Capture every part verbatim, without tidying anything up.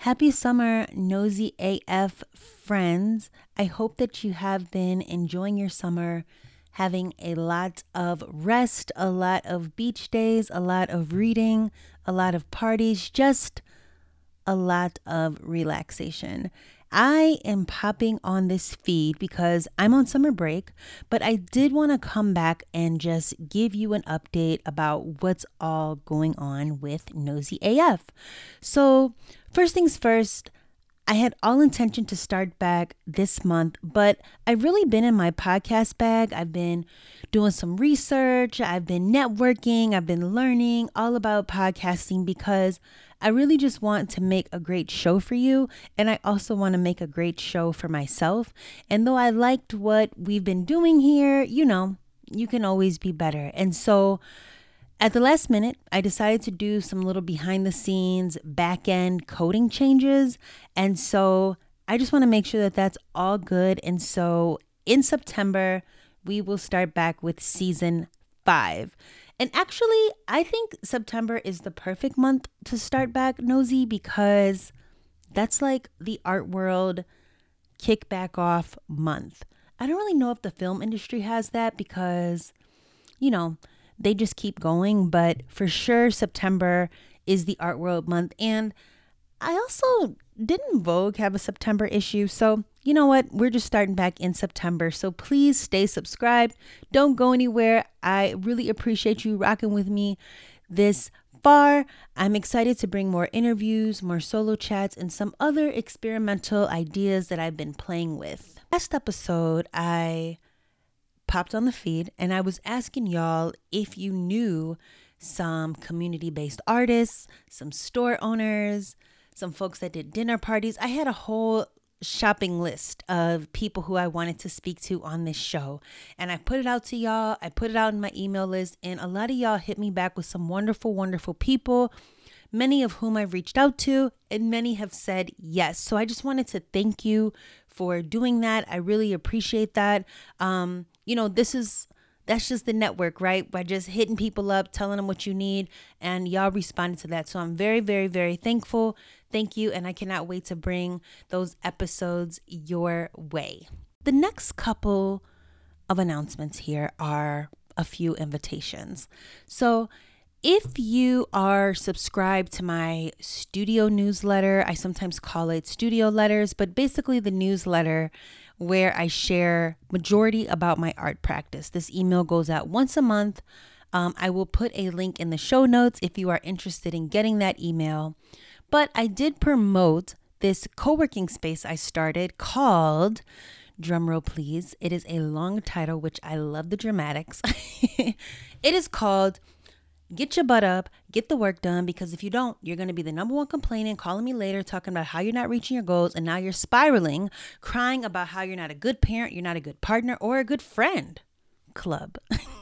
Happy summer, Nosy A F friends. I hope that you have been enjoying your summer, having a lot of rest, a lot of beach days, a lot of reading, a lot of parties, just a lot of relaxation. I am popping on this feed because I'm on summer break, but I did want to come back and just give you an update about what's all going on with Nosy A F. So first things first, I had all intention to start back this month, but I've really been in my podcast bag. I've been doing some research. I've been networking. I've been learning all about podcasting because I really just want to make a great show for you. And I also want to make a great show for myself. And though I liked what we've been doing here, you know, you can always be better. And so at the last minute, I decided to do some little behind the scenes back end coding changes. And so I just want to make sure that that's all good. And so in September, we will start back with season five. And actually, I think September is the perfect month to start back Nosy because that's like the art world kick back off month. I don't really know if the film industry has that because, you know, they just keep going. But for sure, September is the art world month. And I also didn't Vogue have a September issue. So you know what? We're just starting back in September. So please stay subscribed. Don't go anywhere. I really appreciate you rocking with me this far. I'm excited to bring more interviews, more solo chats, and some other experimental ideas that I've been playing with. Last episode, I popped on the feed and I was asking y'all if you knew some community-based artists, some store owners, some folks that did dinner parties. I had a whole shopping list of people who I wanted to speak to on this show. And I put it out to y'all. I put it out in my email list. And a lot of y'all hit me back with some wonderful, wonderful people, many of whom I've reached out to, and many have said yes. So I just wanted to thank you for doing that. I really appreciate that. Um, you know, this is That's just the network, right? By just hitting people up, telling them what you need, and y'all responded to that. So I'm very, very, very thankful. Thank you. And I cannot wait to bring those episodes your way. The next couple of announcements here are a few invitations. So if you are subscribed to my studio newsletter, I sometimes call it studio letters, but basically the newsletter where I share majority about my art practice. This email goes out once a month. Um, I will put a link in the show notes if you are interested in getting that email. But I did promote this co-working space I started called, drumroll please, it is a long title, which I love the dramatics. It is called Get Your Butt Up, Get the Work Done, because if you don't, you're going to be the number one complaining, calling me later, talking about how you're not reaching your goals, and now you're spiraling, crying about how you're not a good parent, you're not a good partner, or a good friend. Club.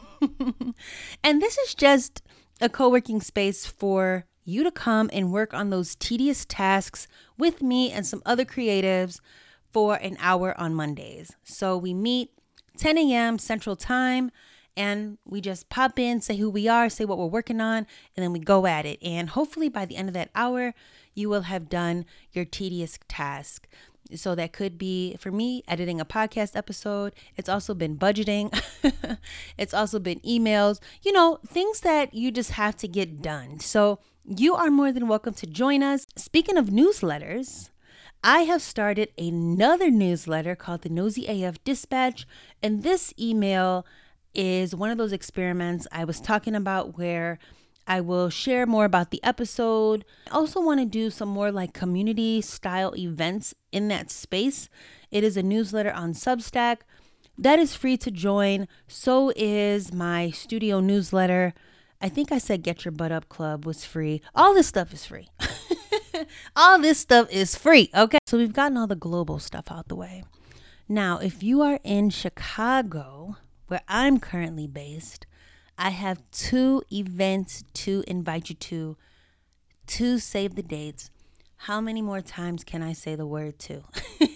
And this is just a co-working space for you to come and work on those tedious tasks with me and some other creatives for an hour on Mondays. So we meet ten a.m. Central Time. And we just pop in, say who we are, say what we're working on, and then we go at it. And hopefully by the end of that hour, you will have done your tedious task. So that could be, for me, editing a podcast episode. It's also been budgeting. It's also been emails, you know, things that you just have to get done. So you are more than welcome to join us. Speaking of newsletters, I have started another newsletter called the Nosy A F Dispatch. And this email is one of those experiments I was talking about where I will share more about the episode. I also want to do some more like community style events in that space. It is a newsletter on Substack that is free to join. So is my studio newsletter. I think I said Get Your Butt Up Club was free. All this stuff is free. All this stuff is free. Okay. So we've gotten all the global stuff out the way. Now, if you are in Chicago, where I'm currently based, I have two events to invite you to, to save the dates. How many more times can I say the word to?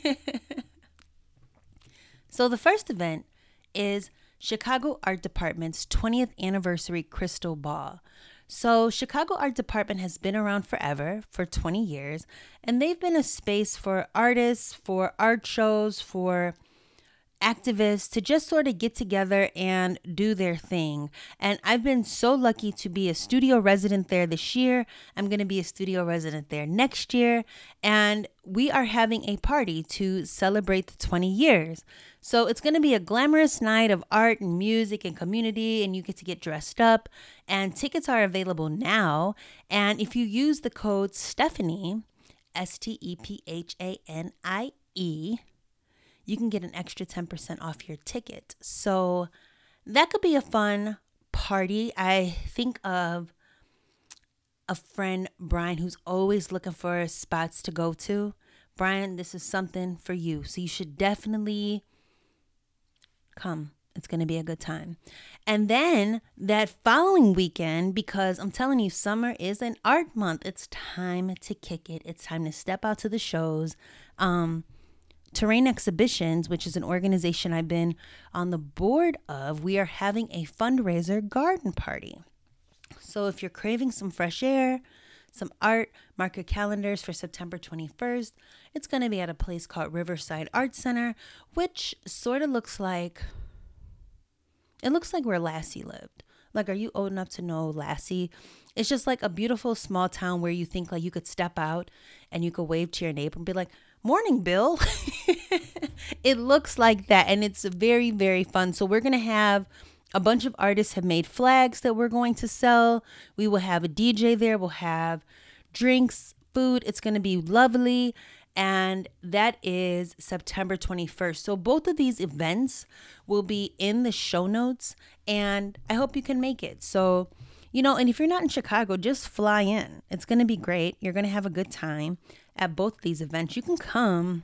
So the first event is Chicago Art Department's twentieth anniversary Crystal Ball. So, Chicago Art Department has been around forever, for twenty years, and they've been a space for artists, for art shows, for activists to just sort of get together and do their thing. And I've been so lucky to be a studio resident there this year. I'm going to be a studio resident there next year. And we are having a party to celebrate the twenty years. So it's going to be a glamorous night of art and music and community, and you get to get dressed up. And tickets are available now. And if you use the code Stephanie, S T E P H A N I E, you can get an extra ten percent off your ticket. So that could be a fun party. I think of a friend, Brian, who's always looking for spots to go to. Brian, this is something for you. So you should definitely come. It's going to be a good time. And then that following weekend, because I'm telling you, summer is an art month. It's time to kick it. It's time to step out to the shows. Um, Terrain Exhibitions, which is an organization I've been on the board of, we are having a fundraiser garden party. So if you're craving some fresh air, some art, mark your calendars for September twenty-first. It's going to be at a place called Riverside Art Center, which sort of looks like, it looks like where Lassie lived. Like, are you old enough to know Lassie? It's just like a beautiful small town where you think like you could step out and you could wave to your neighbor and be like, "Morning, Bill." It looks like that, and it's very, very fun. So we're going to have a bunch of artists have made flags that we're going to sell. We will have a D J there. We'll have drinks, food. It's going to be lovely. And that is September twenty-first. So both of these events will be in the show notes, and I hope you can make it. So, you know, and if you're not in Chicago, just fly in. It's going to be great. You're going to have a good time at both these events. You can come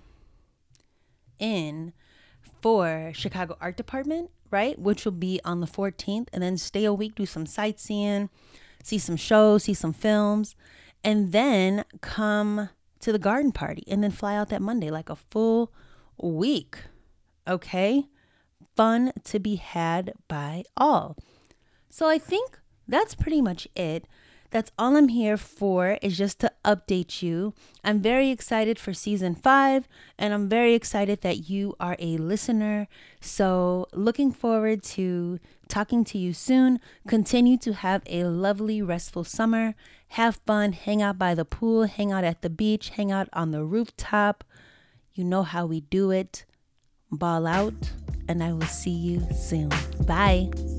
in for Chicago Art Department, right? Which will be on the fourteenth, and then stay a week, do some sightseeing, see some shows, see some films, and then come to the garden party and then fly out that Monday, like a full week. Okay? Fun to be had by all. So I think that's pretty much it. That's all I'm here for, is just to update you. I'm very excited for season five, and I'm very excited that you are a listener. So looking forward to talking to you soon. Continue to have a lovely, restful summer. Have fun, hang out by the pool, hang out at the beach, hang out on the rooftop. You know how we do it. Ball out, and I will see you soon. Bye.